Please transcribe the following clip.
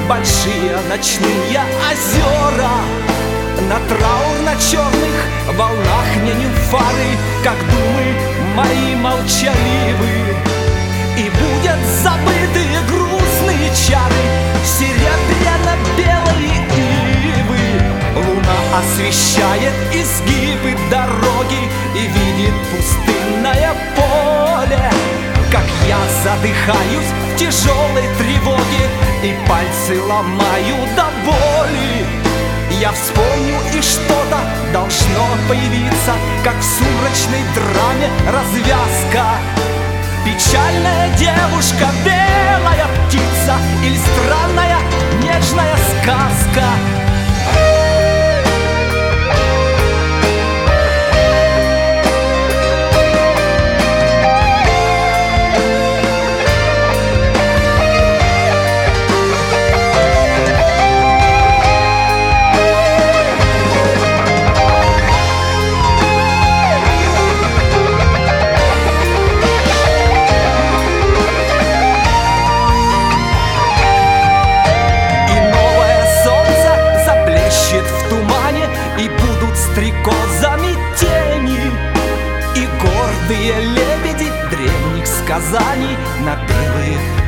большие ночные озера. На траурно-черных волнах не нюфары, как думы мои молчаливы. И будут забыты грустные чары серебряно-белые ивы. Луна освещает изгибы дороги и видит пустынное поле, как я задыхаюсь в тяжелой тревоге и пальцы ломаю до боли. Я вспомню, и что-то должно появиться, как в сумрачной драме развязка. Печальная девушка, белая птица или странная нежная сказка. И будут стрекозами тени, и гордые лебеди древних сказаний на белые